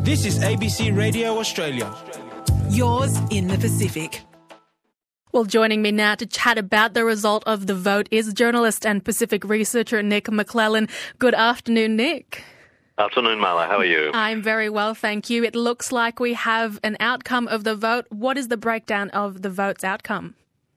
This is ABC Radio Australia. Yours in the Pacific. Well, joining me now to chat about the result of the vote is journalist and Pacific researcher Nick McClellan. Good afternoon, Nick. Afternoon, Marla. How are you? I'm very well, thank you. It looks like we have an outcome of the vote. What is the breakdown of the vote's outcome?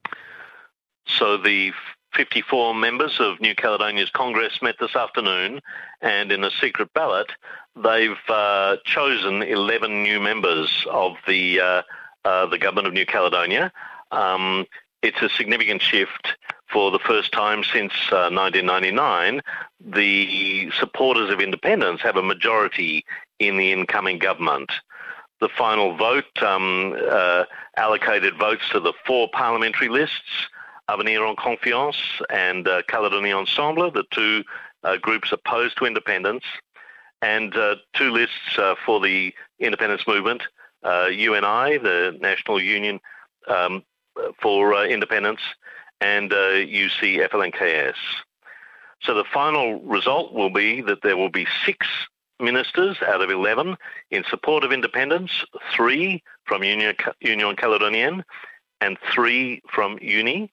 So the 54 members of New Caledonia's Congress met this afternoon, and in a secret ballot, they've chosen 11 new members of the government of New Caledonia. It's a significant shift. For the first time since 1999, the supporters of independence have a majority in the incoming government. The final vote allocated votes to the four parliamentary lists, Avenir en Confiance and Calédonie Ensemble, the two groups opposed to independence, and two lists for the independence movement, UNI, the National Union for Independence, and UC-FLNKS. So the final result will be that there will be 6 ministers out of 11 in support of independence, 3 from Union Calédonienne and 3 from UNI,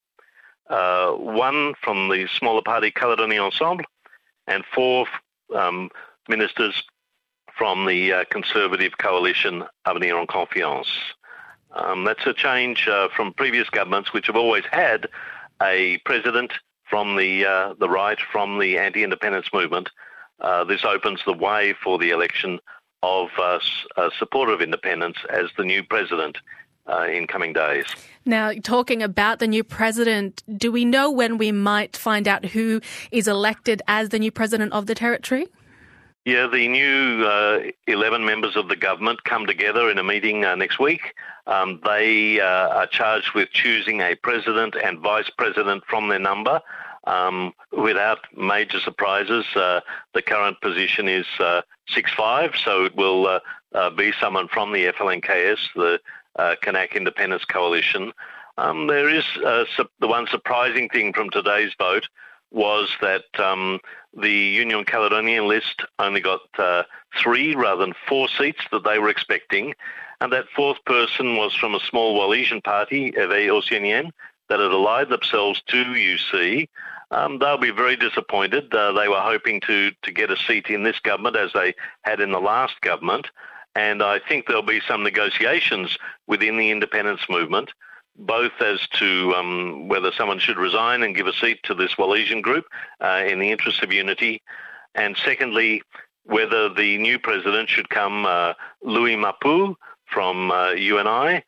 1 from the smaller party Calédonie Ensemble, and 4 ministers from the Conservative coalition Avenir en Confiance. That's a change from previous governments, which have always had a president from the right, from the anti-independence movement. This opens the way for the election of a supporter of independence as the new president in coming days. Now, talking about the new president, do we know when we might find out who is elected as the new president of the territory? Yeah, the new 11 members of the government come together in a meeting next week. They are charged with choosing a president and vice president from their number. Without major surprises, the current position is 6-5, so it will be someone from the FLNKS, the Kanak Independence Coalition. There is the one surprising thing from today's vote was that the Union Caledonian list only got 3 rather than 4 seats that they were expecting, and that fourth person was from a small Wallisian party, Éveil Oceanien, that had allied themselves to UC. They'll be very disappointed. They were hoping to get a seat in this government as they had in the last government, and I think there'll be some negotiations within the independence movement, both as to whether someone should resign and give a seat to this Wallisian group in the interest of unity, and secondly, whether the new president should come Louis Mapou from UNI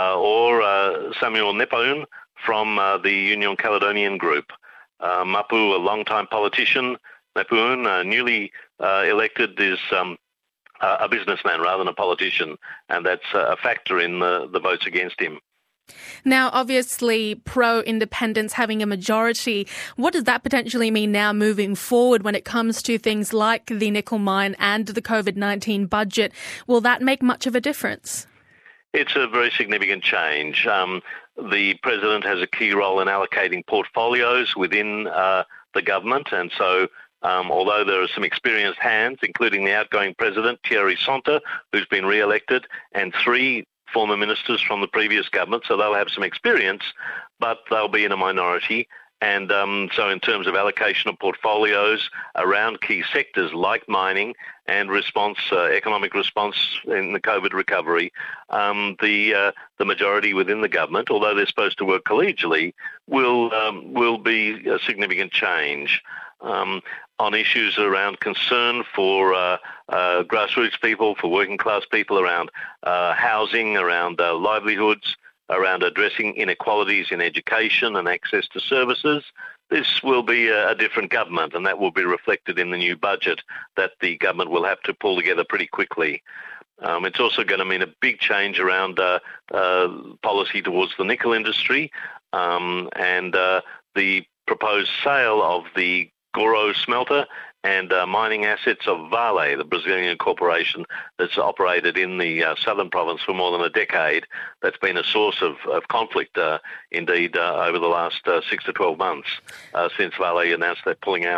or Samuel Nepoun from the Union Caledonian group. Mapou, a long-time politician, Nepoun, newly elected, is a businessman rather than a politician, and that's a factor in the votes against him. Now, obviously, pro-independence having a majority, what does that potentially mean now moving forward when it comes to things like the nickel mine and the COVID-19 budget? Will that make much of a difference? It's a very significant change. The president has a key role in allocating portfolios within the government, and so although there are some experienced hands, including the outgoing president, Thierry Sonta, who's been re-elected, and 3 former ministers from the previous government, so they'll have some experience, but they'll be in a minority. And so in terms of allocation of portfolios around key sectors like mining and economic response in the COVID recovery, the majority within the government, although they're supposed to work collegially, will be a significant change. On issues around concern for grassroots people, for working class people, around housing, around livelihoods, around addressing inequalities in education and access to services. This will be a different government, and that will be reflected in the new budget that the government will have to pull together pretty quickly. It's also going to mean a big change around policy towards the nickel industry and the proposed sale of the Goro smelter and mining assets of Vale, the Brazilian corporation that's operated in the southern province for more than a decade. That's been a source of conflict, indeed, over the last 6 to 12 months since Vale announced they're pulling out.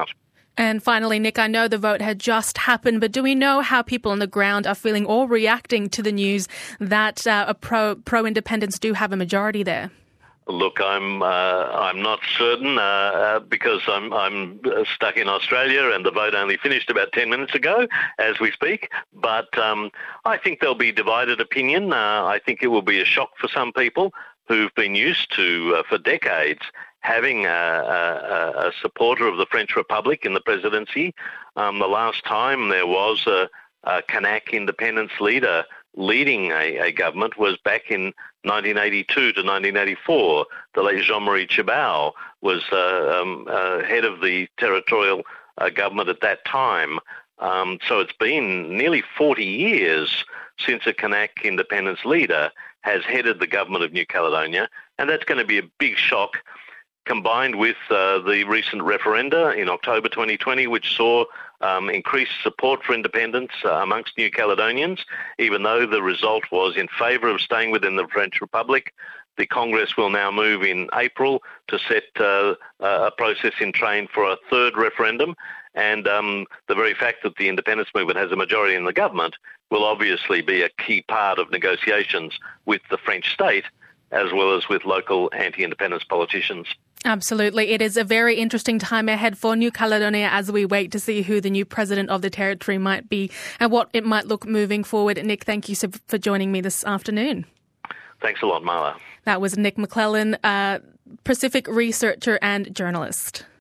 And finally, Nick, I know the vote had just happened, but do we know how people on the ground are feeling or reacting to the news that pro-independence do have a majority there? Look, I'm not certain because I'm stuck in Australia and the vote only finished about 10 minutes ago as we speak. But I think there'll be divided opinion. I think it will be a shock for some people who've been used to, for decades, having a supporter of the French Republic in the presidency. The last time there was a Kanak independence leader leading a government was back in 1982 to 1984. The late Jean-Marie Tjibaou was head of the territorial government at that time. So it's been nearly 40 years since a Kanak independence leader has headed the government of New Caledonia, and that's going to be a big shock, combined with the recent referenda in October 2020, which saw increased support for independence amongst New Caledonians, even though the result was in favour of staying within the French Republic. The Congress will now move in April to set a process in train for a third referendum, and the very fact that the independence movement has a majority in the government will obviously be a key part of negotiations with the French state, as well as with local anti-independence politicians. Absolutely. It is a very interesting time ahead for New Caledonia as we wait to see who the new president of the territory might be and what it might look moving forward. Nick, thank you for joining me this afternoon. Thanks a lot, Marla. That was Nick McClellan, Pacific researcher and journalist.